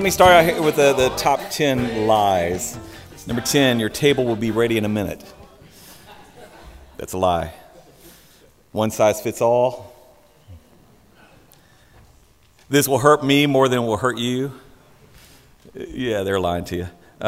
let me start out here with the top 10 lies. Number 10, your table will be ready in a minute. That's a lie. One size fits all. This will hurt me more than it will hurt you. Yeah, they're lying to you.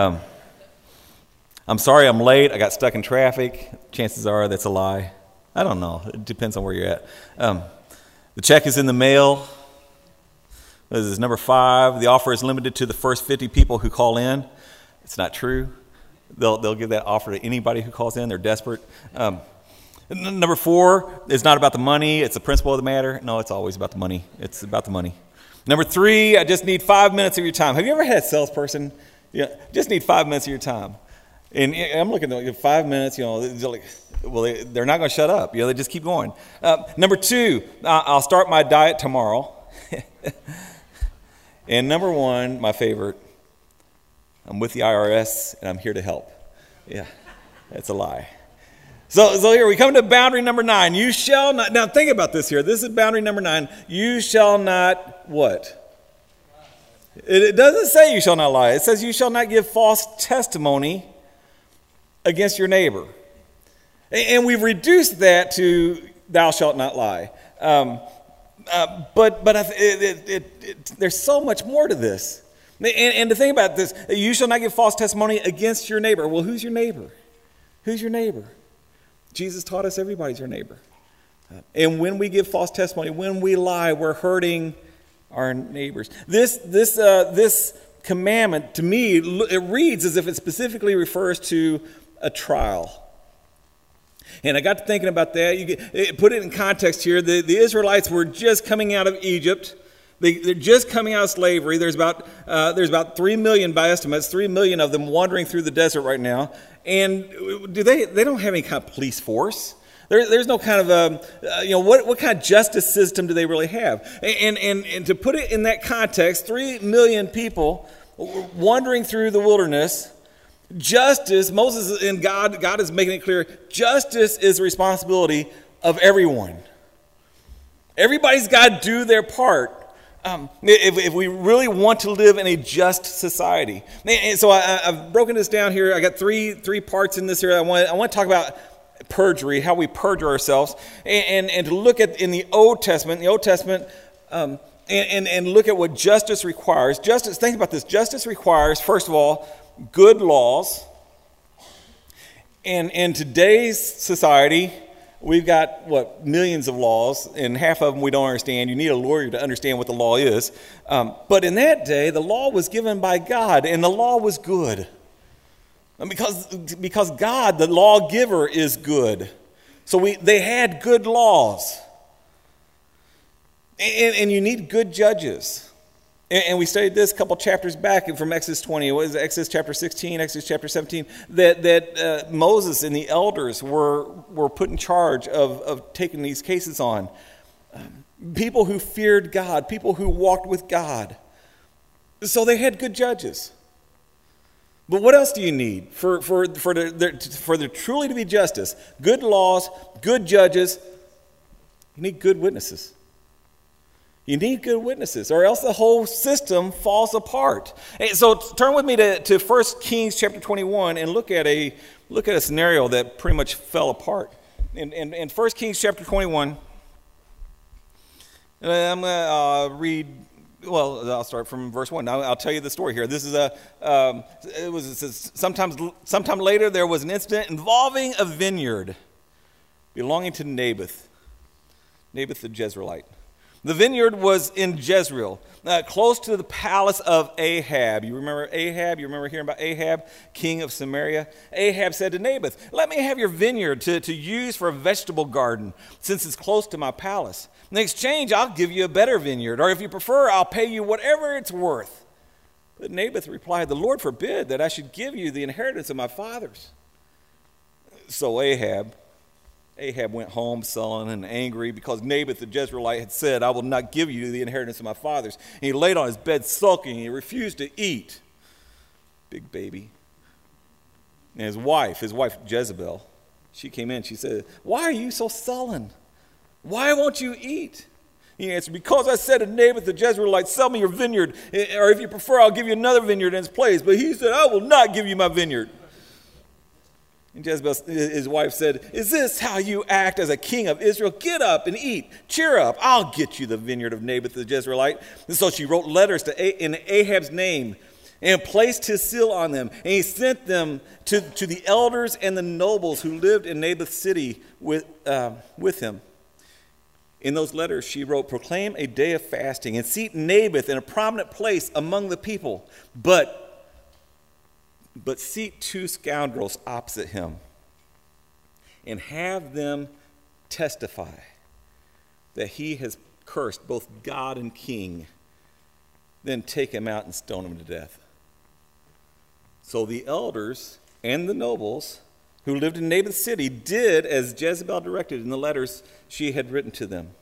I'm sorry I'm late. I got stuck in traffic. Chances are that's a lie. I don't know. It depends on where you're at. The check is in the mail. This is number 5. The offer is limited to the first 50 people who call in. It's not true. They'll give that offer to anybody who calls in. They're desperate. Number 4 is not about the money. It's the principle of the matter. No, it's always about the money. It's about the money. Number 3, I just need 5 minutes of your time. Have you ever had a salesperson? Just need 5 minutes of your time. And I'm looking at 5 minutes, they're like, they're not going to shut up. They just keep going. Number 2, I'll start my diet tomorrow. And number 1, my favorite, I'm with the IRS and I'm here to help. Yeah, that's a lie. So here we come to boundary number 9. You shall not, now think about this here. This is boundary number 9. You shall not what? It doesn't say you shall not lie. It says you shall not give false testimony against your neighbor. And we've reduced that to thou shalt not lie. But there's so much more to this. And to think about this, you shall not give false testimony against your neighbor. Well, who's your neighbor? Who's your neighbor? Jesus taught us everybody's your neighbor. And when we give false testimony, when we lie, we're hurting our neighbors. This commandment, to me, it reads as if it specifically refers to a trial. And I got to thinking about that. Put it in context here. The Israelites were just coming out of Egypt. They're just coming out of slavery. There's about 3 million by estimates, 3 million of them wandering through the desert right now. And they don't have any kind of police force. There's no kind of what kind of justice system do they really have? And to put it in that context, 3 million people wandering through the wilderness. Justice, Moses and God is making it clear, justice is the responsibility of everyone. Everybody's got to do their part if we really want to live in a just society. And so I've broken this down here. I got three parts in this here. I want to talk about perjury, how we perjure ourselves, and to look at in the Old Testament, and look at what justice requires. Justice, think about this. Justice requires, first of all, good laws. And in today's society, we've got, millions of laws, and half of them we don't understand. You need a lawyer to understand what the law is. But in that day, the law was given by God, and the law was good. And because God, the lawgiver, is good. So they had good laws. And you need good judges. And we studied this a couple chapters back from Exodus 20. What is it? Exodus chapter 16, Exodus chapter 17. That Moses and the elders were put in charge of taking these cases on. People who feared God, people who walked with God. So they had good judges. But what else do you need for there truly to be justice? Good laws, good judges. You need good witnesses. You need good witnesses, or else the whole system falls apart. And so turn with me to 1 Kings chapter 21 and look at a scenario that pretty much fell apart. In 1 Kings chapter 21, I'm going to read. Well, I'll start from verse 1. Now, I'll tell you the story here. This is it says, sometime later there was an incident involving a vineyard belonging to Naboth the Jezreelite. The vineyard was in Jezreel, close to the palace of Ahab. You remember Ahab? You remember hearing about Ahab, king of Samaria? Ahab said to Naboth, "Let me have your vineyard to use for a vegetable garden, since it's close to my palace. In exchange, I'll give you a better vineyard, or if you prefer, I'll pay you whatever it's worth." But Naboth replied, "The Lord forbid that I should give you the inheritance of my fathers." So Ahab went home sullen and angry because Naboth the Jezreelite had said, "I will not give you the inheritance of my fathers." And he laid on his bed sulking. He refused to eat. Big baby. And his wife Jezebel, she came in. She said, "Why are you so sullen? Why won't you eat?" He answered, because I said to Naboth the Jezreelite, sell me your vineyard, or if you prefer, I'll give you another vineyard in its place. But he said, I will not give you my vineyard. And Jezebel, his wife, said, is this how you act as a king of Israel? Get up and eat. Cheer up. I'll get you the vineyard of Naboth the Jezreelite. And so she wrote letters in Ahab's name and placed his seal on them. And he sent them to the elders and the nobles who lived in Naboth's city with him. In those letters, she wrote, proclaim a day of fasting and seat Naboth in a prominent place among the people. But seat 2 scoundrels opposite him and have them testify that he has cursed both God and king. Then take him out and stone him to death. So the elders and the nobles who lived in Naboth's city did as Jezebel directed in the letters she had written to them.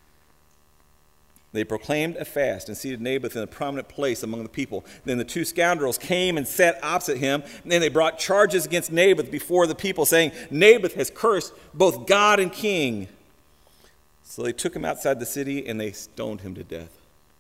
They proclaimed a fast and seated Naboth in a prominent place among the people. Then the 2 scoundrels came and sat opposite him. And then they brought charges against Naboth before the people, saying, Naboth has cursed both God and king. So they took him outside the city and they stoned him to death.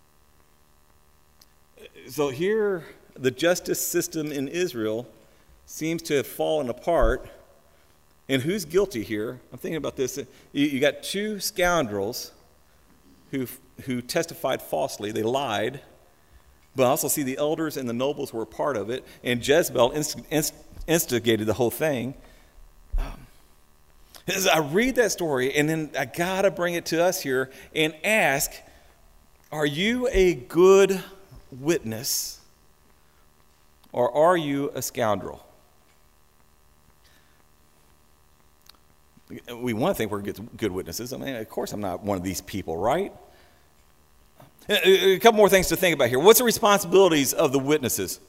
So here, the justice system in Israel seems to have fallen apart. And who's guilty here? I'm thinking about this. You got 2 scoundrels who testified falsely. They lied. But I also see the elders and the nobles were a part of it. And Jezebel instigated the whole thing. As I read that story, and then I got to bring it to us here and ask, are you a good witness or are you a scoundrel? We want to think we're good witnesses. I mean, of course I'm not one of these people, right? A couple more things to think about here. What's the responsibilities of the witnesses?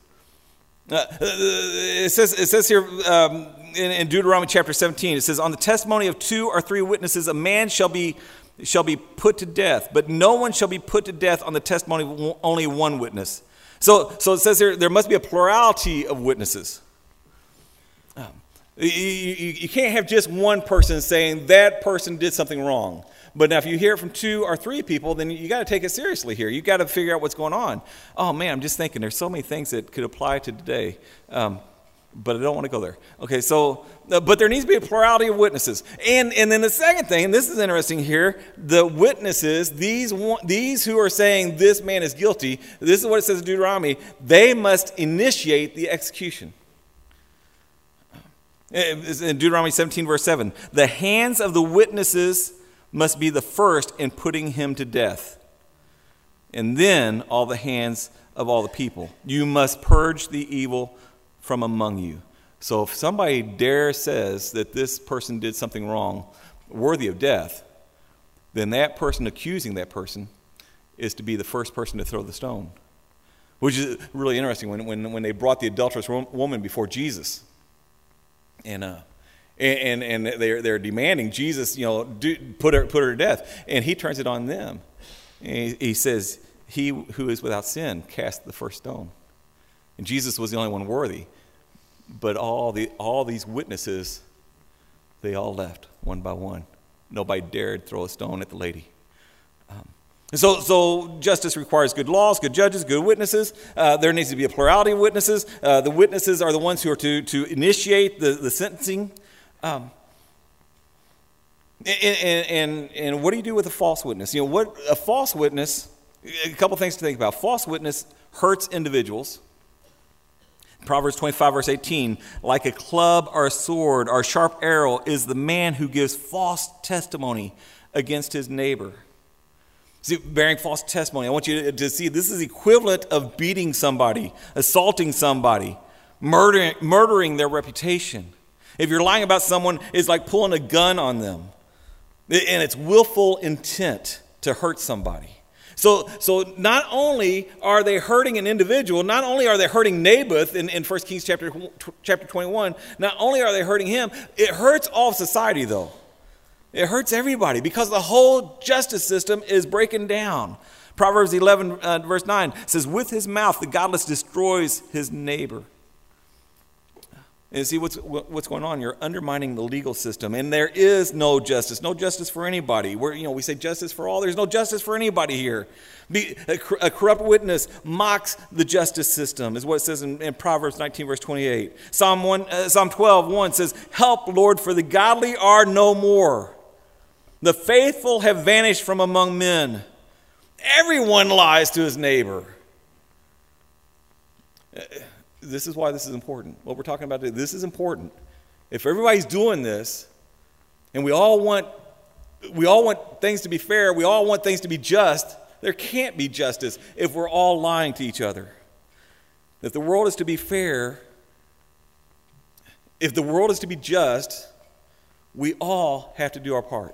It says here in Deuteronomy chapter 17, it says, on the testimony of 2 or 3 witnesses, a man shall be put to death, but no one shall be put to death on the testimony of only one witness. So it says here there must be a plurality of witnesses. You can't have just one person saying that person did something wrong. But now if you hear it from 2 or 3 people, then you got to take it seriously here. You got to figure out what's going on. Oh man, I'm just thinking there's so many things that could apply to today. But I don't want to go there. Okay, so, but there needs to be a plurality of witnesses. And then the second thing, and this is interesting here, the witnesses, these who are saying this man is guilty, this is what it says in Deuteronomy, they must initiate the execution. In Deuteronomy 17, verse 7, the hands of the witnesses must be the first in putting him to death, and then all the hands of all the people. You must purge the evil from among you. So if somebody dare says that this person did something wrong, worthy of death, then that person accusing that person is to be the first person to throw the stone. Which is really interesting when they brought the adulterous woman before Jesus. And they're demanding Jesus, put her to death, and he turns it on them. And he says, "He who is without sin cast the first stone." And Jesus was the only one worthy, but all these witnesses, they all left one by one. Nobody dared throw a stone at the lady. So justice requires good laws, good judges, good witnesses. There needs to be a plurality of witnesses. The witnesses are the ones who are to initiate the sentencing. And what do you do with a false witness? What a false witness, a couple things to think about. False witness hurts individuals. Proverbs 25, verse 18, like a club or a sword or a sharp arrow is the man who gives false testimony against his neighbor. See, bearing false testimony, I want you to see this is equivalent of beating somebody, assaulting somebody, murdering their reputation. If you're lying about someone, it's like pulling a gun on them. And it's willful intent to hurt somebody. So not only are they hurting an individual, not only are they hurting Naboth in 1 Kings chapter 21, not only are they hurting him, it hurts all of society though. It hurts everybody because the whole justice system is breaking down. Proverbs 11, verse 9 says, with his mouth the godless destroys his neighbor. And see what's going on. You're undermining the legal system, and there is no justice for anybody. We say justice for all. There's no justice for anybody here. A corrupt witness mocks the justice system, is what it says in Proverbs 19, verse 28. Psalm 12:1 says, "Help, Lord, for the godly are no more. The faithful have vanished from among men. Everyone lies to his neighbor." This is why this is important. What we're talking about today, this is important. If everybody's doing this, and we all want things to be fair, we all want things to be just, there can't be justice if we're all lying to each other. If the world is to be fair, if the world is to be just, we all have to do our part.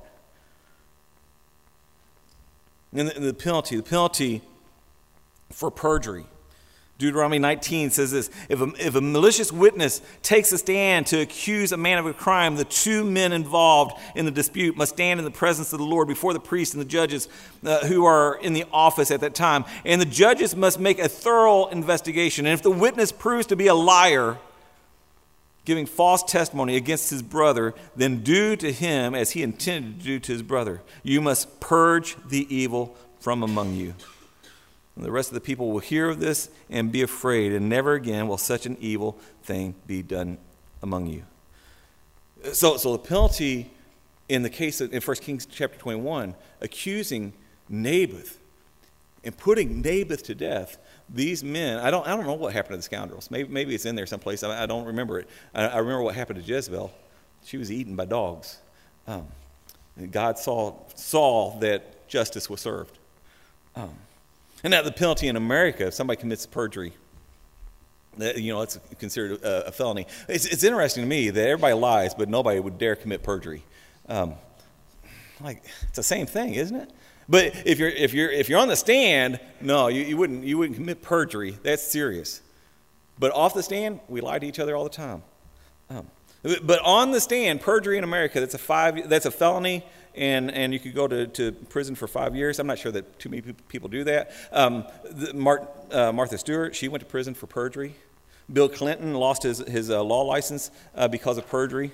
And the penalty for perjury. Deuteronomy 19 says this: if a malicious witness takes a stand to accuse a man of a crime, the two men involved in the dispute must stand in the presence of the Lord before the priests and the judges who are in the office at that time. And the judges must make a thorough investigation. And if the witness proves to be a liar, giving false testimony against his brother, then do to him as he intended to do to his brother. You must purge the evil from among you. And the rest of the people will hear of this and be afraid, and never again will such an evil thing be done among you. So the penalty in the case in 1 Kings chapter 21, accusing Naboth and putting Naboth to death, these men, I don't know what happened to the scoundrels. Maybe it's in there someplace. I don't remember it. I remember what happened to Jezebel. She was eaten by dogs. And God saw that justice was served. And now the penalty in America, if somebody commits perjury, it's considered a felony. It's interesting to me that everybody lies, but nobody would dare commit perjury. It's the same thing, isn't it? But if you're on the stand, no, you wouldn't commit perjury. That's serious. But off the stand, we lie to each other all the time. But on the stand, perjury in America, that's a felony, and you could go to prison for 5 years. I'm not sure that too many people do that. Martha Stewart, she went to prison for perjury. Bill Clinton lost his law license because of perjury.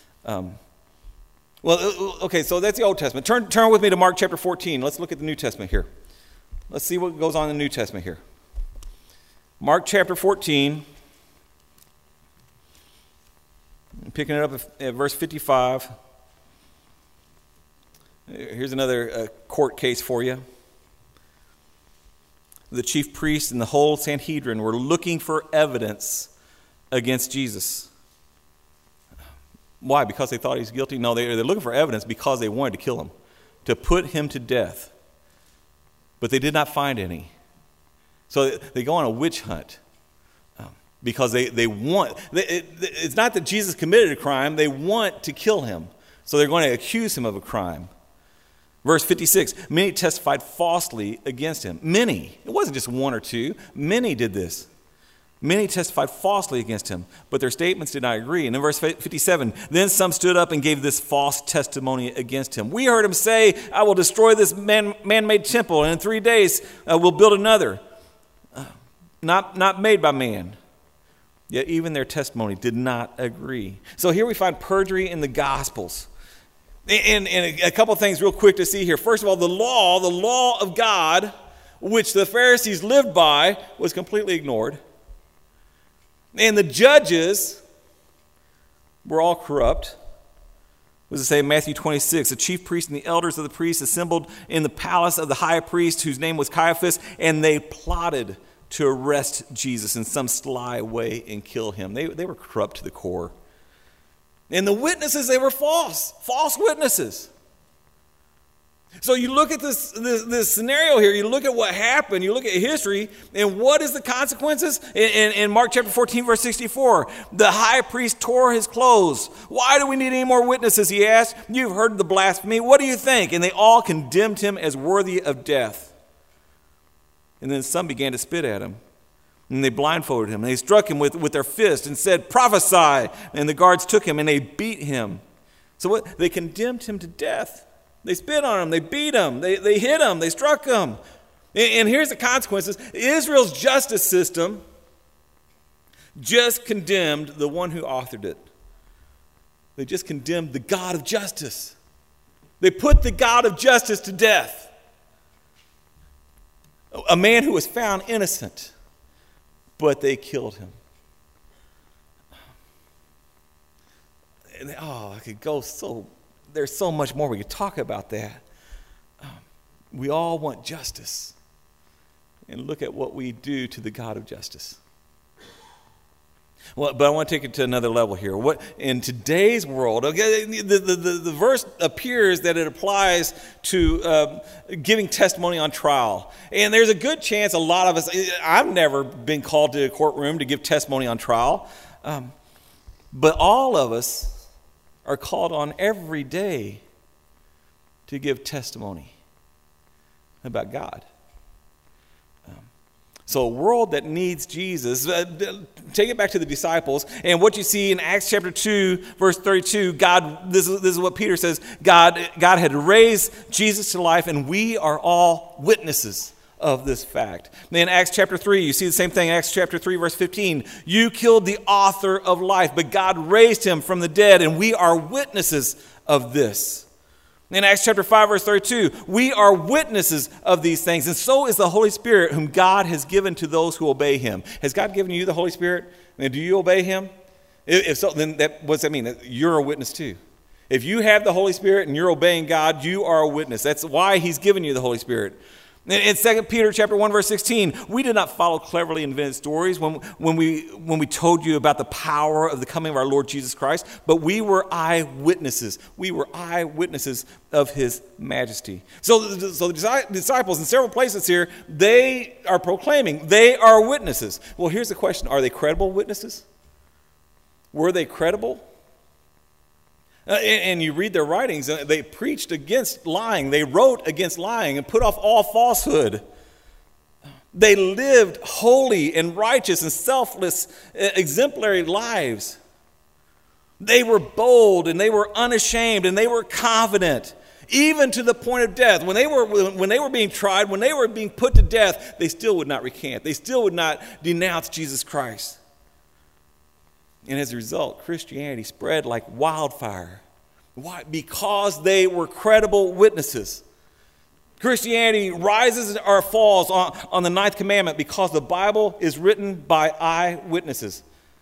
Okay, so that's the Old Testament. Turn with me to Mark chapter 14. Let's look at the New Testament here. Let's see what goes on in the New Testament here. Mark chapter 14. Picking it up at verse 55. Here's another court case for you. The chief priests and the whole Sanhedrin were looking for evidence against Jesus. Why? Because they thought he was guilty? No, they're looking for evidence because they wanted to kill him, to put him to death. But they did not find any. So they go on a witch hunt. Because they want, it's not that Jesus committed a crime, they want to kill him. So they're going to accuse him of a crime. Verse 56, many testified falsely against him. Many. It wasn't just one or two. Many did this. Many testified falsely against him, but their statements did not agree. And in verse 57, then some stood up and gave this false testimony against him. We heard him say, I will destroy this man-made temple, and in 3 days we'll build another, not made by man. Yet even their testimony did not agree. So here we find perjury in the Gospels. And a couple things real quick to see here. First of all, the law of God, which the Pharisees lived by, was completely ignored. And the judges were all corrupt. What does it say in Matthew 26? The chief priests and the elders of the priests assembled in the palace of the high priest, whose name was Caiaphas, and they plotted to arrest Jesus in some sly way and kill him. They were corrupt to the core. And the witnesses, they were false witnesses. So you look at this scenario here, you look at what happened, you look at history, and what is the consequences? In Mark chapter 14, verse 64, the high priest tore his clothes. Why do we need any more witnesses, he asked. You've heard the blasphemy. What do you think? And they all condemned him as worthy of death. And then some began to spit at him. And they blindfolded him. And they struck him with their fist and said, prophesy. And the guards took him and they beat him. So what? They condemned him to death. They spit on him. They beat him. They hit him. They struck him. And here's the consequences. Israel's justice system just condemned the one who authored it. They just condemned the God of justice. They put the God of justice to death. A man who was found innocent, but they killed him. And I could go there's so much more we could talk about that. We all want justice. And look at what we do to the God of justice. Well, but I want to take it to another level here. What in today's world, okay, the verse appears that it applies to giving testimony on trial. And there's a good chance a lot of us, I've never been called to a courtroom to give testimony on trial. But all of us are called on every day to give testimony about God. So a world that needs Jesus, take it back to the disciples, and what you see in Acts chapter 2, verse 32, this is what Peter says, God had raised Jesus to life, and we are all witnesses of this fact. In Acts chapter 3, you see the same thing, Acts chapter 3, verse 15, you killed the author of life, but God raised him from the dead, and we are witnesses of this. In Acts chapter 5, verse 32, we are witnesses of these things, and so is the Holy Spirit whom God has given to those who obey him. Has God given you the Holy Spirit? And do you obey him? If so, then what does that mean? You're a witness too. If you have the Holy Spirit and you're obeying God, you are a witness. That's why he's given you the Holy Spirit. In 2 Peter chapter 1, verse 16, we did not follow cleverly invented stories when we told you about the power of the coming of our Lord Jesus Christ, but we were eyewitnesses. We were eyewitnesses of his majesty. So the disciples in several places here, they are proclaiming, they are witnesses. Well, here's the question. Are they credible witnesses? Were they credible? And you read their writings, and they preached against lying. They wrote against lying and put off all falsehood. They lived holy and righteous and selfless, exemplary lives. They were bold and they were unashamed and they were confident, even to the point of death. When they were being tried, when they were being put to death, they still would not recant. They still would not denounce Jesus Christ. And as a result, Christianity spread like wildfire. Why? Because they were credible witnesses. Christianity rises or falls on the ninth commandment because the Bible is written by eyewitnesses.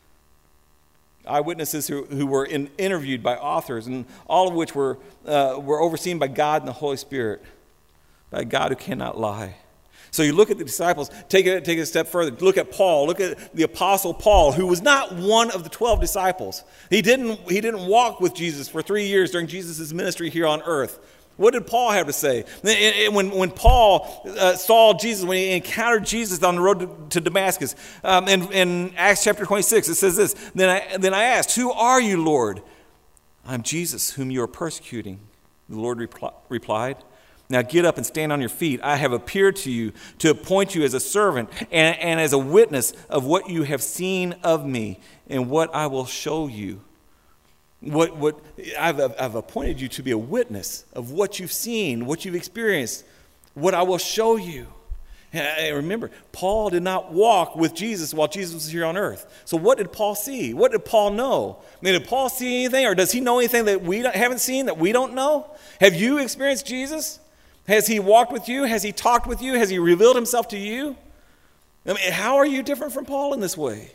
Eyewitnesses who were interviewed by authors, and all of which were overseen by God and the Holy Spirit, by God who cannot lie. So you look at the disciples, take it a step further. Look at Paul. Look at the Apostle Paul, who was not one of the 12 disciples. He didn't walk with Jesus for 3 years during Jesus' ministry here on earth. What did Paul have to say? When Paul saw Jesus, when he encountered Jesus on the road to Damascus, in Acts chapter 26, it says this, Then I asked, who are you, Lord? I'm Jesus, whom you are persecuting. The Lord replied, now get up and stand on your feet. I have appeared to you to appoint you as a servant and as a witness of what you have seen of me and what I will show you. What I've appointed you to be a witness of what you've seen, what you've experienced, what I will show you. And remember, Paul did not walk with Jesus while Jesus was here on earth. So what did Paul see? What did Paul know? I mean, did Paul see anything, or does he know anything that we haven't seen, that we don't know? Have you experienced Jesus? Has he walked with you? Has he talked with you? Has he revealed himself to you? I mean, how are you different from Paul in this way?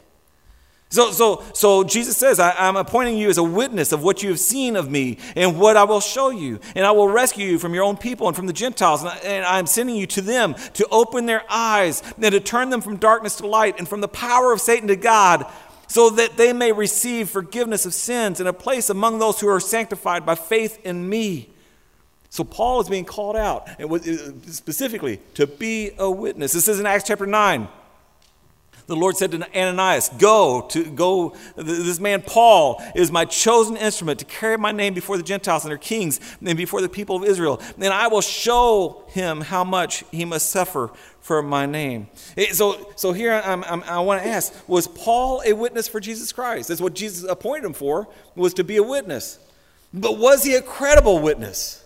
So Jesus says, I'm appointing you as a witness of what you have seen of me and what I will show you. And I will rescue you from your own people and from the Gentiles. And I'm sending you to them to open their eyes and to turn them from darkness to light and from the power of Satan to God, so that they may receive forgiveness of sins and a place among those who are sanctified by faith in me. So Paul is being called out, specifically to be a witness. This is in Acts chapter 9. The Lord said to Ananias, go. This man Paul is my chosen instrument to carry my name before the Gentiles and their kings and before the people of Israel. And I will show him how much he must suffer for my name. So here I want to ask, was Paul a witness for Jesus Christ? That's what Jesus appointed him for, was to be a witness. But was he a credible witness?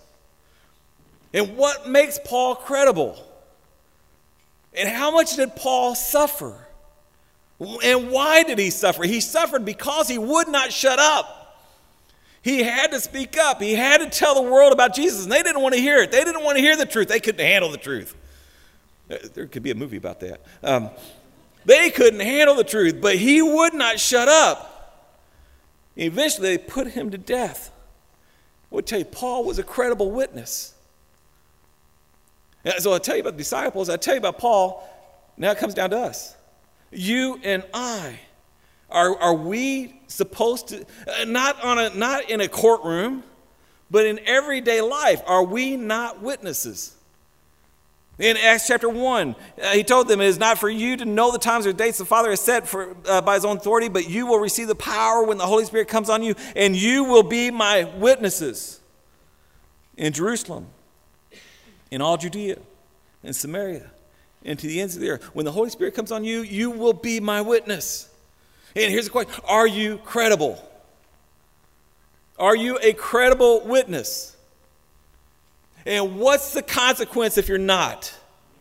And what makes Paul credible? And how much did Paul suffer? And why did he suffer? He suffered because he would not shut up. He had to speak up. He had to tell the world about Jesus, and they didn't want to hear it. They didn't want to hear the truth. They couldn't handle the truth. There could be a movie about that. They couldn't handle the truth, but he would not shut up. Eventually, they put him to death. I would tell you, Paul was a credible witness. So I'll tell you about the disciples. I'll tell you about Paul. Now it comes down to us. You and I. Are we supposed to, not in a courtroom, but in everyday life, are we not witnesses? In Acts chapter 1, he told them, it is not for you to know the times or dates the Father has set by his own authority, but you will receive the power when the Holy Spirit comes on you, and you will be my witnesses in Jerusalem, in all Judea, in Samaria, and to the ends of the earth. When the Holy Spirit comes on you, you will be my witness. And here's the question. Are you credible? Are you a credible witness? And what's the consequence if you're not?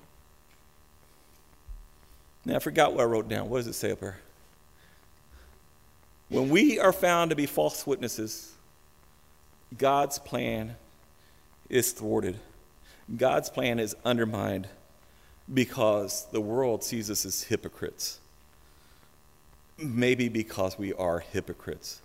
Now, I forgot what I wrote down. What does it say up here? When we are found to be false witnesses, God's plan is thwarted. God's plan is undermined because the world sees us as hypocrites. Maybe because we are hypocrites.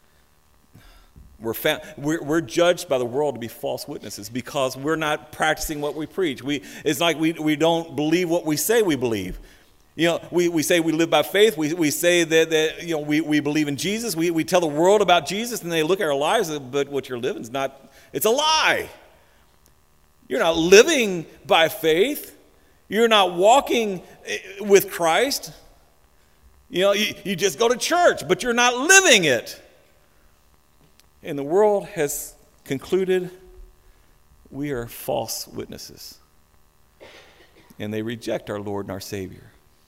We're judged by the world to be false witnesses because we're not practicing what we preach. It's like we don't believe what we say we believe. We say we live by faith. We say that we believe in Jesus. We tell the world about Jesus, and they look at our lives, but what you're living is not, it's a lie. You're not living by faith. You're not walking with Christ. You just go to church, but you're not living it. And the world has concluded we are false witnesses. And they reject our Lord and our Savior.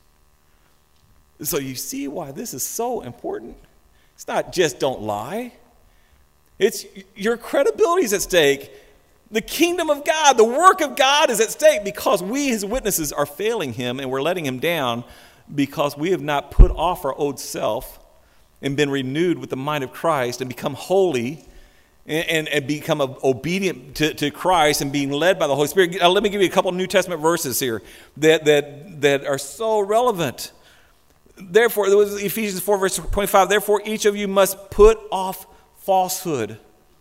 So you see why this is so important? It's not just don't lie. It's your credibility is at stake. The kingdom of God, the work of God is at stake because we, his witnesses, are failing him and we're letting him down because we have not put off our old self and been renewed with the mind of Christ and become holy and become obedient to Christ and being led by the Holy Spirit. Let me give you a couple of New Testament verses here that are so relevant. Therefore, it was Ephesians 4, verse 25, therefore each of you must put off falsehood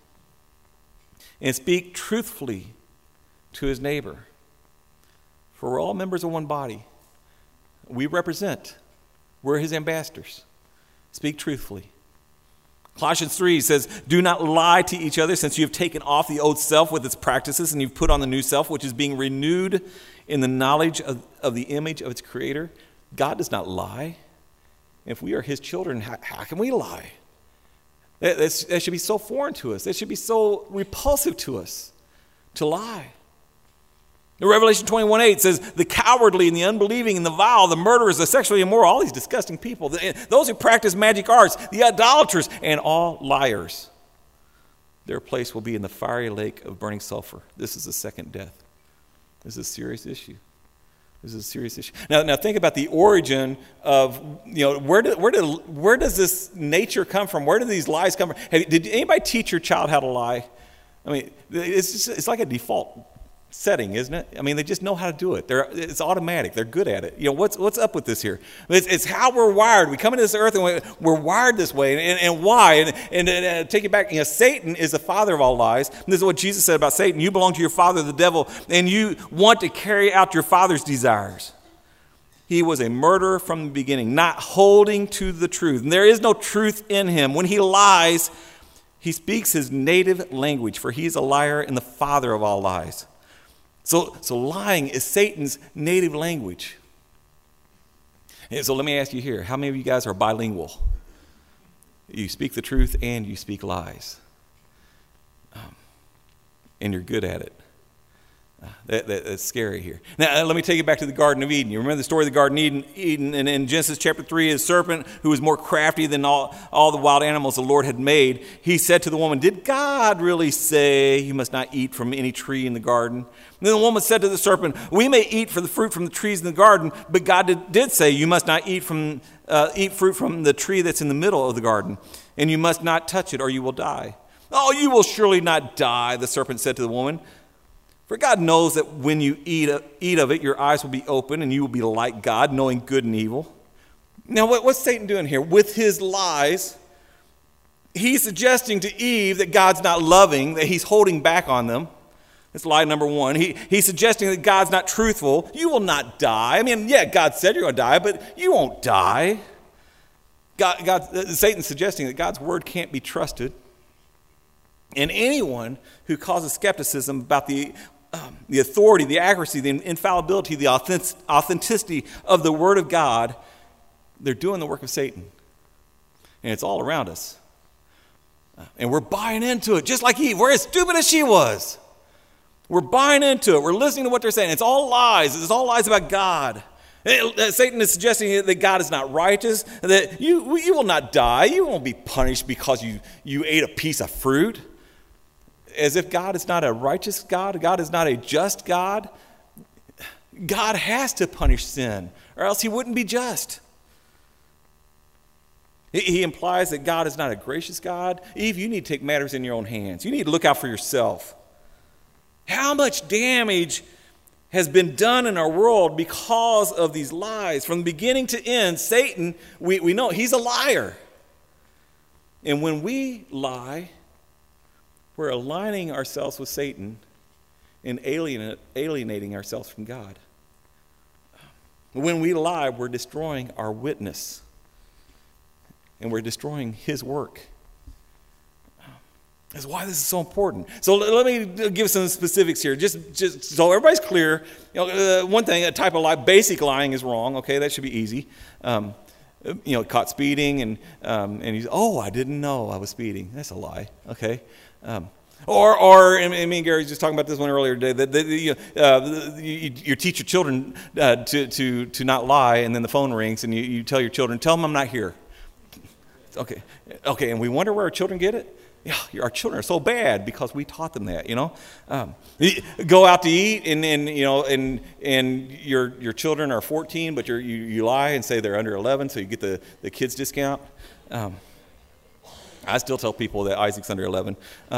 and speak truthfully to his neighbor. For we're all members of one body. We represent. We're his ambassadors. Speak truthfully. Colossians 3 says, do not lie to each other since you have taken off the old self with its practices and you've put on the new self, which is being renewed in the knowledge of the image of its creator. God does not lie. If we are his children, how can we lie? That should be so foreign to us. That should be so repulsive to us to lie. In Revelation 21:8 says, the cowardly and the unbelieving and the vile, the murderers, the sexually immoral, all these disgusting people, those who practice magic arts, the idolaters, and all liars. Their place will be in the fiery lake of burning sulfur. This is the second death. This is a serious issue. This is a serious issue. Now think about the origin of, where does this nature come from? Where do these lies come from? Did anybody teach your child how to lie? I mean, it's like a default setting, isn't it? I mean, they just know how to do it. It's automatic. They're good at it. What's up with this here? It's how we're wired. We come into this earth and we're wired this way. And why? And take it back. Satan is the father of all lies. And this is what Jesus said about Satan. You belong to your father, the devil, and you want to carry out your father's desires. He was a murderer from the beginning, not holding to the truth. And there is no truth in him. When he lies, he speaks his native language, for he is a liar and the father of all lies. So lying is Satan's native language. And so let me ask you here, how many of you guys are bilingual? You speak the truth and you speak lies. And you're good at it. That's scary here. Now, let me take you back to the Garden of Eden. You remember the story of the Garden of Eden? And in Genesis chapter 3, a serpent who was more crafty than all the wild animals the Lord had made, he said to the woman, "Did God really say you must not eat from any tree in the garden?" And then the woman said to the serpent, "We may eat for the fruit from the trees in the garden, but God did say you must not eat fruit from the tree that's in the middle of the garden, and you must not touch it or you will die." "Oh, you will surely not die," the serpent said to the woman. "For God knows that when you eat of it, your eyes will be open and you will be like God, knowing good and evil." Now, what's Satan doing here? With his lies, he's suggesting to Eve that God's not loving, that he's holding back on them. That's lie number one. He's suggesting that God's not truthful. You will not die. I mean, yeah, God said you're going to die, but you won't die. Satan's suggesting that God's word can't be trusted. And anyone who causes skepticism about the authority, the accuracy, the infallibility, the authenticity of the Word of God, they're doing the work of Satan. And it's all around us. And we're buying into it, just like Eve. We're as stupid as she was. We're buying into it. We're listening to what they're saying. It's all lies. It's all lies about God. Satan is suggesting that God is not righteous, that you will not die. You won't be punished because you ate a piece of fruit. As if God is not a righteous God. God is not a just God. God has to punish sin, or else he wouldn't be just. He implies that God is not a gracious God. Eve, you need to take matters in your own hands. You need to look out for yourself. How much damage has been done in our world because of these lies? From beginning to end, Satan, we know he's a liar. And when we lie, we're aligning ourselves with Satan and alienating ourselves from God. When we lie, we're destroying our witness. And we're destroying his work. That's why this is so important. So let me give some specifics here. Just so everybody's clear. One thing, a type of lie, basic lying is wrong. Okay, that should be easy. Caught speeding and he's, I didn't know I was speeding. That's a lie. Okay. And me and Gary was just talking about this one earlier today. You teach your children to not lie, and then the phone rings, and you tell your children, "Tell them I'm not here." Okay, and we wonder where our children get it. Yeah, our children are so bad because we taught them that. Go out to eat, and your children are 14, but you lie and say they're under 11, so you get the kids discount. I still tell people that Isaac's under 11.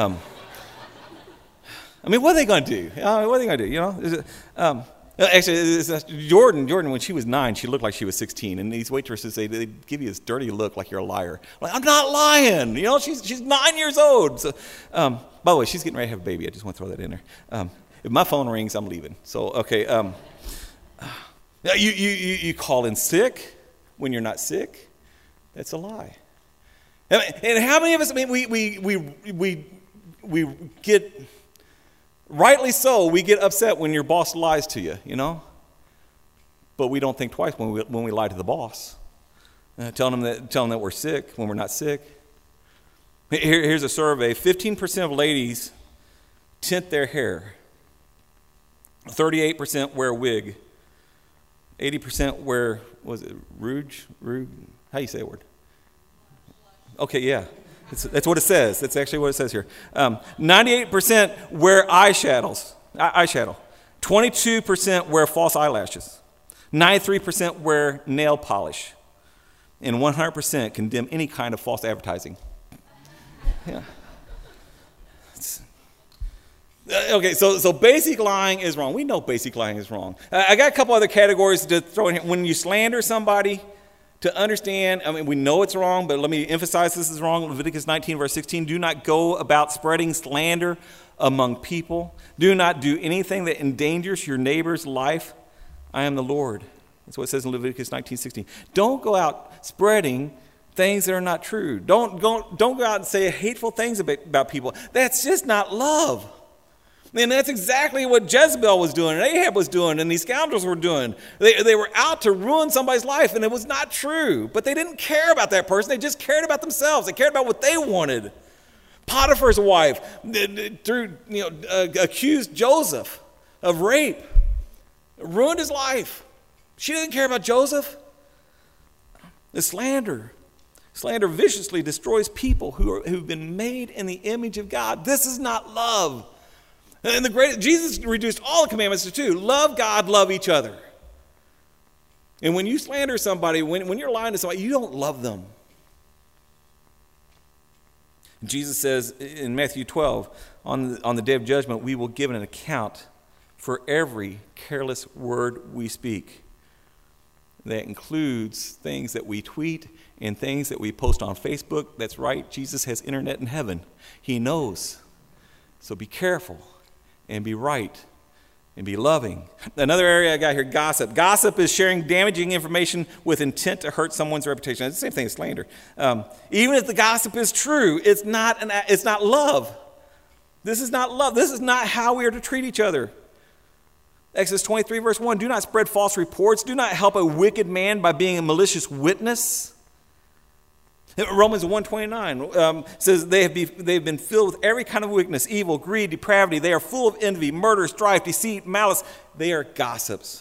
What are they going to do? What are they going to do? Actually, Jordan, when she was 9, she looked like she was 16. And these waitresses, they give you this dirty look like you're a liar. Like, I'm not lying. She's 9 years old. So, by the way, she's getting ready to have a baby. I just want to throw that in there. If my phone rings, I'm leaving. So, okay. You call in sick when you're not sick. That's a lie. And how many of us? We get, rightly so, we get upset when your boss lies to you, But we don't think twice when we lie to the boss, telling them that we're sick when we're not sick. Here's a survey: 15% of ladies tint their hair. 38% wear a wig. 80% wear, rouge? How do you say that word? Okay, yeah. That's what it says. That's actually what it says here. 98% wear eyeshadow. 22% wear false eyelashes. 93% wear nail polish. And 100% condemn any kind of false advertising. Yeah. Okay, so basic lying is wrong. We know basic lying is wrong. I got a couple other categories to throw in here. When you slander somebody, to understand, we know it's wrong, but let me emphasize this is wrong. Leviticus 19, verse 16, do not go about spreading slander among people. Do not do anything that endangers your neighbor's life. I am the Lord. That's what it says in Leviticus 19, 16. Don't go out spreading things that are not true. Don't go out and say hateful things about people. That's just not love. And that's exactly what Jezebel was doing, and Ahab was doing, and these scoundrels were doing. They were out to ruin somebody's life, and it was not true. But they didn't care about that person. They just cared about themselves. They cared about what they wanted. Potiphar's wife accused Joseph of rape. It ruined his life. She didn't care about Joseph. The slander. Slander viciously destroys people who've been made in the image of God. This is not love. And Jesus reduced all the commandments to two. Love God, love each other. And when you slander somebody, when you're lying to somebody, you don't love them. Jesus says in Matthew 12, on the day of judgment, we will give an account for every careless word we speak. That includes things that we tweet and things that we post on Facebook. That's right, Jesus has internet in heaven. He knows. So be careful and be right and be loving. Another area I got here, gossip. Gossip is sharing damaging information with intent to hurt someone's reputation. It's the same thing as slander. Even if the gossip is true, it's not love. This is not love. This is not how we are to treat each other. Exodus 23, verse 1, do not spread false reports. Do not help a wicked man by being a malicious witness. Romans 1:29 says they've been filled with every kind of weakness, evil, greed, depravity. They are full of envy, murder, strife, deceit, malice. They are gossips.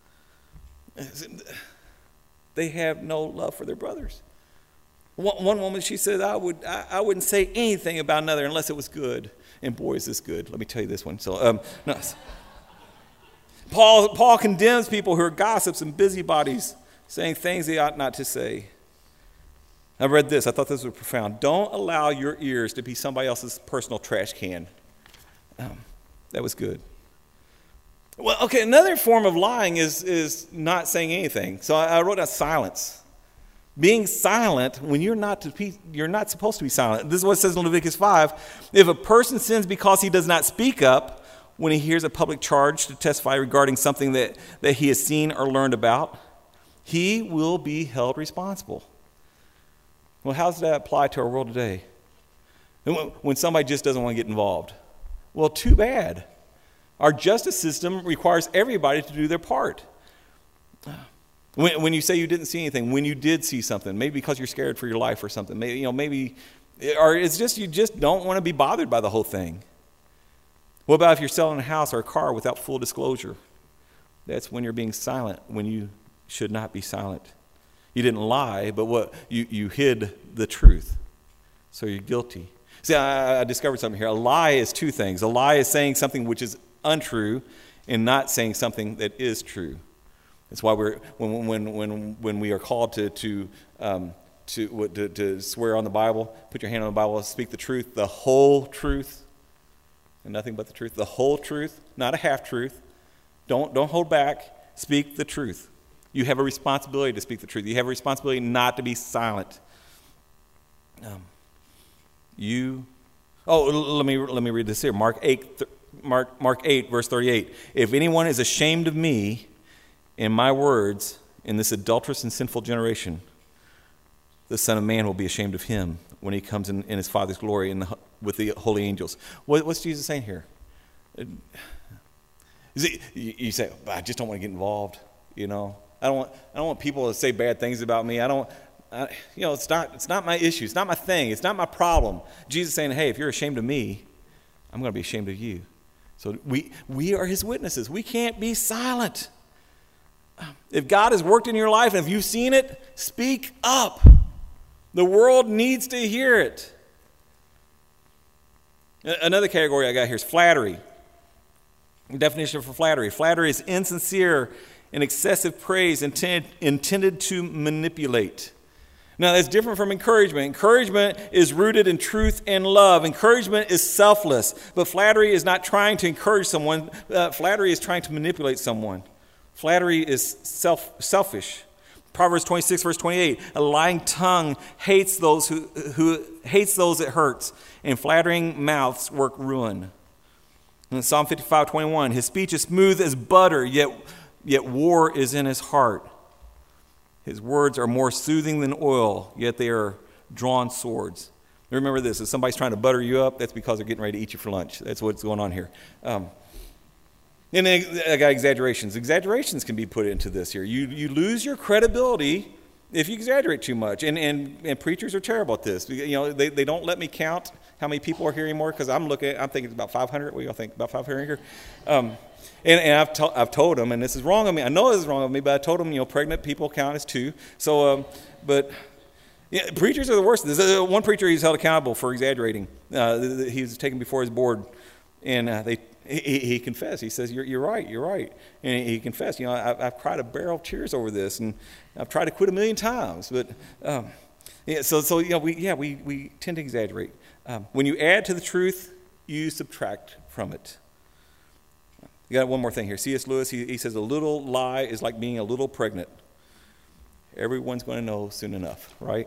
They have no love for their brothers. One woman, she says, I wouldn't say anything about another unless it was good. And boy, is this good. Let me tell you this one. So, no. Paul condemns people who are gossips and busybodies, saying things they ought not to say. I read this. I thought this was profound. Don't allow your ears to be somebody else's personal trash can. That was good. Well, okay, another form of lying is not saying anything. So I wrote down silence. Being silent when you're not supposed to be silent. This is what it says in Leviticus 5. If a person sins because he does not speak up when he hears a public charge to testify regarding something that he has seen or learned about, he will be held responsible. Well, how does that apply to our world today? When somebody just doesn't want to get involved. Well, too bad. Our justice system requires everybody to do their part. When you say you didn't see anything, when you did see something, maybe because you're scared for your life or something, maybe, or it's just you just don't want to be bothered by the whole thing. What about if you're selling a house or a car without full disclosure? That's when you're being silent, when you should not be silent. You didn't lie, but you hid the truth. So you're guilty. See, I discovered something here. A lie is two things. A lie is saying something which is untrue and not saying something that is true. That's why when we are called to swear on the Bible, put your hand on the Bible, speak the truth, the whole truth, and nothing but the truth. The whole truth, not a half truth. Don't hold back. Speak the truth. You have a responsibility to speak the truth. You have a responsibility not to be silent. Let me read this here. Mark 8, verse 38. If anyone is ashamed of me and my words in this adulterous and sinful generation, the Son of Man will be ashamed of him when he comes in his Father's glory with the holy angels. What's Jesus saying here? You say, I just don't want to get involved. I don't want people to say bad things about me. It's not my issue. It's not my thing. It's not my problem. Jesus is saying, hey, if you're ashamed of me, I'm going to be ashamed of you. So we are his witnesses. We can't be silent. If God has worked in your life and if you've seen it, speak up. The world needs to hear it. Another category I got here is flattery. The definition for flattery. Flattery is insincere and excessive praise intended to manipulate. Now, that's different from encouragement. Encouragement is rooted in truth and love. Encouragement is selfless, but flattery is not trying to encourage someone. Flattery is trying to manipulate someone. Flattery is selfish. Proverbs 26, verse 28, a lying tongue hates those who hates those it hurts, and flattering mouths work ruin. In Psalm 55, 21, his speech is smooth as butter, yet war is in his heart. His words are more soothing than oil, yet they are drawn swords. Remember this, if somebody's trying to butter you up, that's because they're getting ready to eat you for lunch. That's what's going on here. And then I got exaggerations. Exaggerations can be put into this here. You lose your credibility if you exaggerate too much. And preachers are terrible at this. They don't let me count how many people are here anymore? Because I'm thinking it's about 500. What do y'all think? About 500 here? And I've told them, and this is wrong of me. I know this is wrong of me, but I told them, pregnant people count as 2. So, but yeah, preachers are the worst. There's one preacher he's held accountable for exaggerating. He was taken before his board, and he confessed. He says, "You're right. And he confessed. I've cried a barrel of tears over this, and I've tried to quit 1,000,000 times. But we tend to exaggerate. When you add to the truth, you subtract from it. You got one more thing here. C.S. Lewis, he says, a little lie is like being a little pregnant. Everyone's going to know soon enough, right?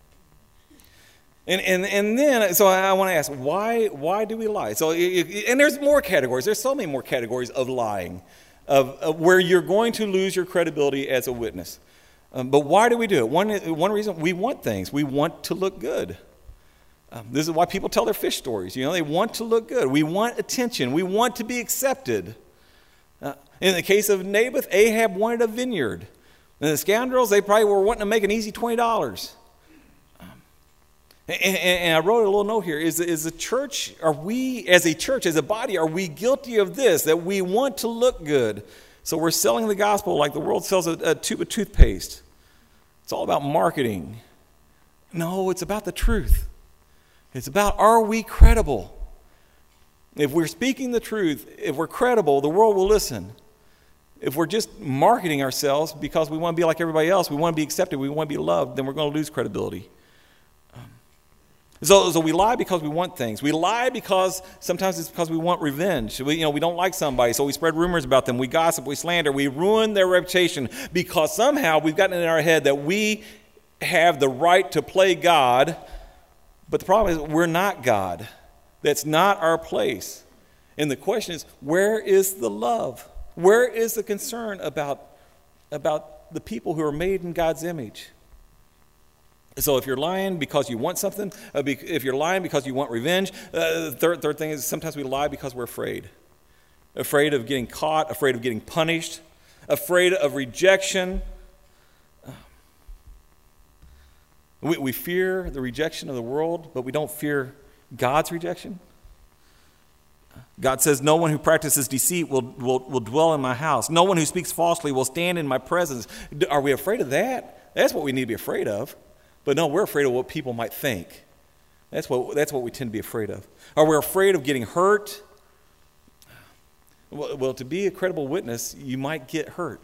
And then, so I want to ask, why do we lie? So, and there's more categories. There's so many more categories of lying, of where you're going to lose your credibility as a witness. But why do we do it? One reason, we want things. We want to look good. This is why people tell their fish stories. They want to look good. We want attention. We want to be accepted. In the case of Naboth, Ahab wanted a vineyard. And the scoundrels, they probably were wanting to make an easy $20. And I wrote a little note here. Is the church, are we, as a church, as a body, are we guilty of this, that we want to look good? So we're selling the gospel like the world sells a tube of toothpaste. It's all about marketing. No, it's about the truth. It's about, are we credible? If we're speaking the truth, if we're credible, the world will listen. If we're just marketing ourselves because we want to be like everybody else, we want to be accepted, we want to be loved, then we're going to lose credibility. So we lie because we want things. We lie because sometimes it's because we want revenge. We don't like somebody, so we spread rumors about them. We gossip, we slander, we ruin their reputation because somehow we've gotten in our head that we have the right to play God. But the problem is we're not God. That's not our place. And the question is, where is the love? Where is the concern about the people who are made in God's image? So if you're lying because you want something, if you're lying because you want revenge, the third thing is sometimes we lie because we're afraid. Afraid of getting caught, afraid of getting punished, afraid of rejection. We fear the rejection of the world, but we don't fear God's rejection. God says, no one who practices deceit will dwell in my house. No one who speaks falsely will stand in my presence. Are we afraid of that? That's what we need to be afraid of. But no, we're afraid of what people might think. That's what we tend to be afraid of. Are we afraid of getting hurt? Well, to be a credible witness, you might get hurt.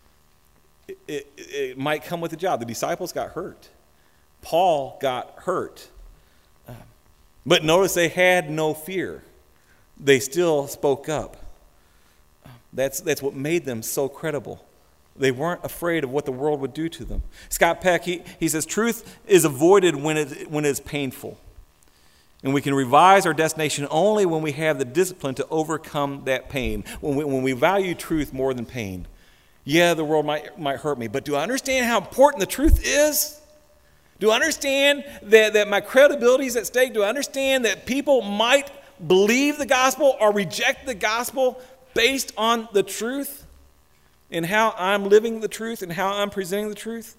It might come with a job. The disciples got hurt. Paul got hurt. But notice they had no fear. They still spoke up. That's what made them so credible. They weren't afraid of what the world would do to them. Scott Peck, he says, truth is avoided when it is painful. And we can revise our destination only when we have the discipline to overcome that pain, when we value truth more than pain. Yeah, the world might hurt me, but do I understand how important the truth is? Do I understand that my credibility is at stake? Do I understand that people might believe the gospel or reject the gospel based on the truth and how I'm living the truth and how I'm presenting the truth?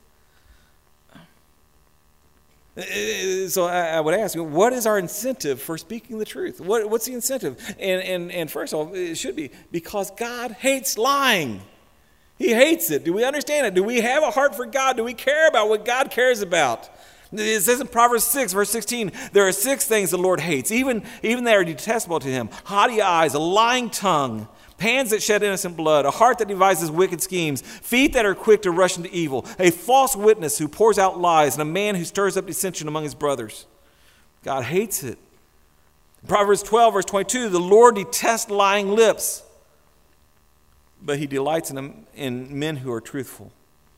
So I would ask, what is our incentive for speaking the truth? What's the incentive? And first of all, it should be because God hates lying. He hates it. Do we understand it? Do we have a heart for God? Do we care about what God cares about? It says in Proverbs 6, verse 16, there are 6 things the Lord hates, even they are detestable to him. Haughty eyes, a lying tongue, hands that shed innocent blood, a heart that devises wicked schemes, feet that are quick to rush into evil, a false witness who pours out lies, and a man who stirs up dissension among his brothers. God hates it. Proverbs 12, verse 22, the Lord detests lying lips, but he delights in men who are truthful.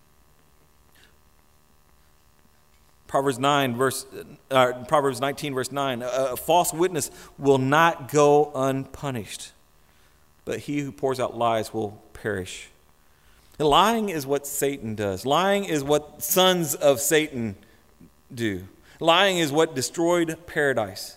Proverbs 19, verse 9, a false witness will not go unpunished, but he who pours out lies will perish. And lying is what Satan does. Lying is what sons of Satan do. Lying is what destroyed paradise.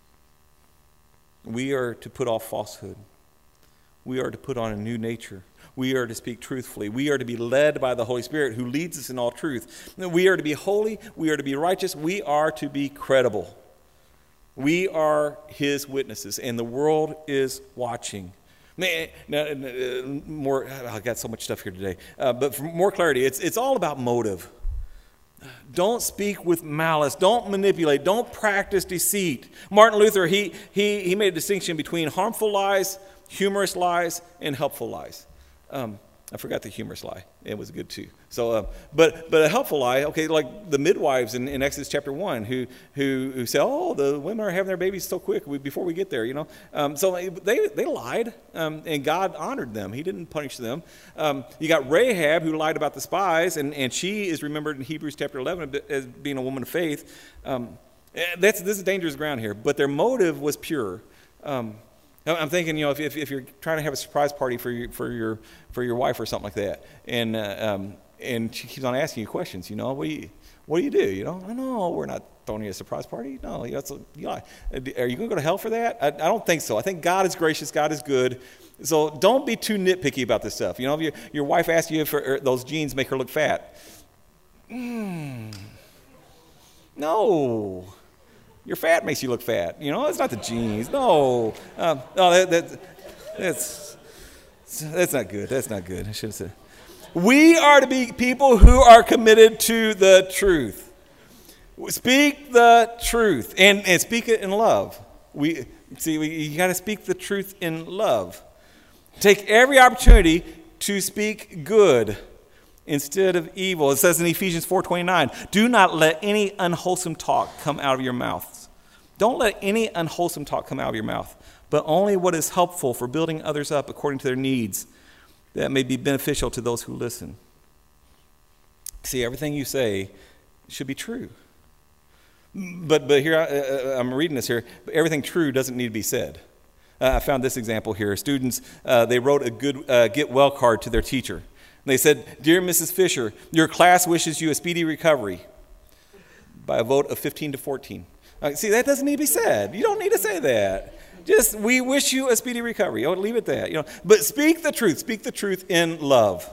We are to put off falsehood. We are to put on a new nature. We are to speak truthfully. We are to be led by the Holy Spirit who leads us in all truth. We are to be holy. We are to be righteous. We are to be credible. We are his witnesses, and the world is watching. I got so much stuff here today. But for more clarity, it's all about motive. Don't speak with malice. Don't manipulate. Don't practice deceit. Martin Luther, he made a distinction between harmful lies, humorous lies, and helpful lies. I forgot the humorous lie. It was good too. So, but a helpful lie, okay, like the midwives in Exodus chapter 1 who say, oh, the women are having their babies so quick before we get there, you know. So they lied, and God honored them. He didn't punish them. You got Rahab who lied about the spies, and she is remembered in Hebrews chapter 11 as being a woman of faith. This is dangerous ground here, but their motive was pure. I'm thinking, you know, if you're trying to have a surprise party for your wife or something like that, and she keeps on asking you questions, you know, what do you do? You know, no, we're not throwing you a surprise party. No, are you going to go to hell for that? I don't think so. I think God is gracious. God is good. So don't be too nitpicky about this stuff. You know, if your wife asks you if those jeans make her look fat, no. Your fat makes you look fat. You know, it's not the jeans. No. That's not good. That's not good. I should have said. We are to be people who are committed to the truth. Speak the truth and speak it in love. You got to speak the truth in love. Take every opportunity to speak good instead of evil. It says in Ephesians 4:29, do not let any unwholesome talk come out of your mouths. Don't let any unwholesome talk come out of your mouth, but only what is helpful for building others up according to their needs, that may be beneficial to those who listen. See, everything you say should be true. But here, I'm reading this here, but everything true doesn't need to be said. I found this example here. Students, they wrote a good get well card to their teacher. They said, Dear Mrs. Fisher, your class wishes you a speedy recovery by a vote of 15-14. See, that doesn't need to be said. You don't need to say that. Just, we wish you a speedy recovery. Oh, leave it there. You know, but speak the truth. Speak the truth in love.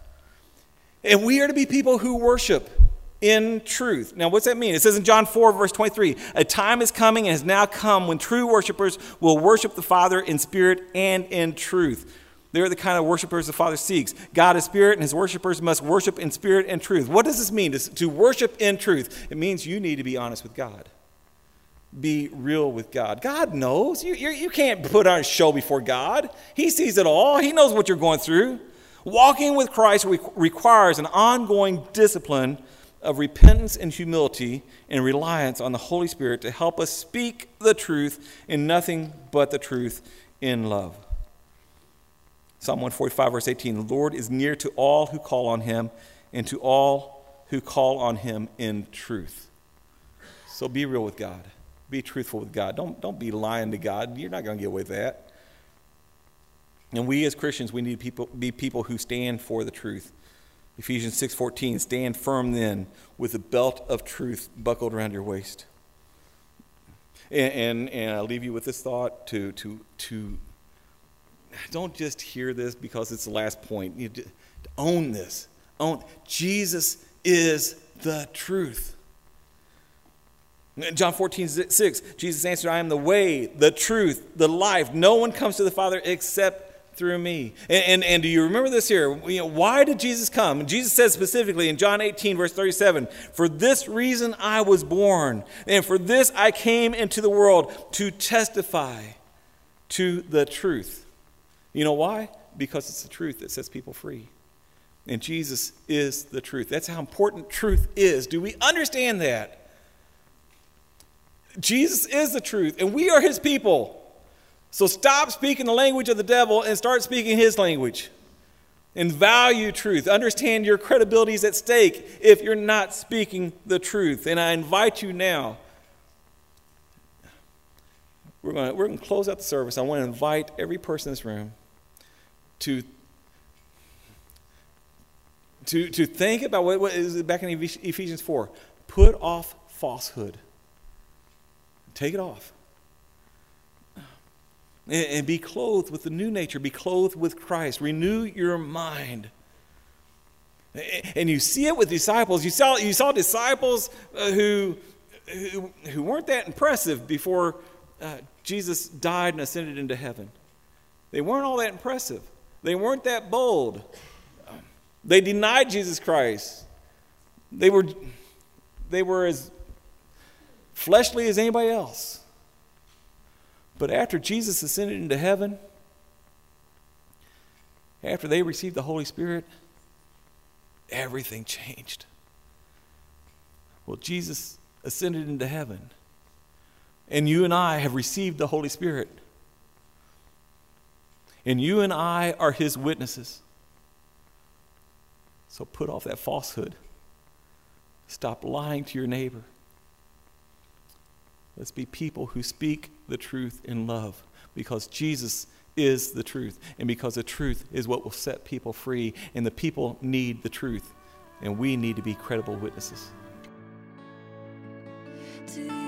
And we are to be people who worship in truth. Now, what's that mean? It says in John 4, verse 23, a time is coming and has now come when true worshipers will worship the Father in spirit and in truth. They're the kind of worshipers the Father seeks. God is spirit, and his worshipers must worship in spirit and truth. What does this mean, to worship in truth? It means you need to be honest with God. Be real with God. God knows. You can't put on a show before God. He sees it all. He knows what you're going through. Walking with Christ requires an ongoing discipline of repentance and humility and reliance on the Holy Spirit to help us speak the truth and nothing but the truth in love. Psalm 145, verse 18, the Lord is near to all who call on him and to all who call on him in truth. So be real with God. Be truthful with God. Don't be lying to God. You're not going to get away with that. And we as Christians, we need to be people who stand for the truth. Ephesians 6:14, stand firm then with the belt of truth buckled around your waist. And I'll leave you with this thought to don't just hear this because it's the last point. You to own this. Jesus is the truth. John 14:6, Jesus answered, I am the way, the truth, the life. No one comes to the Father except through me. And do you remember this here? You know, why did Jesus come? And Jesus says specifically in John 18, verse 37, for this reason I was born, and for this I came into the world, to testify to the truth. You know why? Because it's the truth that sets people free. And Jesus is the truth. That's how important truth is. Do we understand that? Jesus is the truth, and we are his people. So stop speaking the language of the devil and start speaking his language. And value truth. Understand your credibility is at stake if you're not speaking the truth. And I invite you now. We're going to close out the service. I want to invite every person in this room to think about what is back in Ephesians 4. Put off falsehood. Take it off. and be clothed with the new nature. Be clothed with Christ. Renew your mind. And you see it with disciples. You saw disciples who weren't that impressive before Jesus died and ascended into heaven. They weren't all that impressive. They weren't that bold. They denied Jesus Christ. They were as fleshly as anybody else. But after Jesus ascended into heaven, after they received the Holy Spirit, everything changed. Well, Jesus ascended into heaven, and you and I have received the Holy Spirit. And you and I are his witnesses. So put off that falsehood. Stop lying to your neighbor. Let's be people who speak the truth in love, because Jesus is the truth, and because the truth is what will set people free, and the people need the truth, and we need to be credible witnesses. To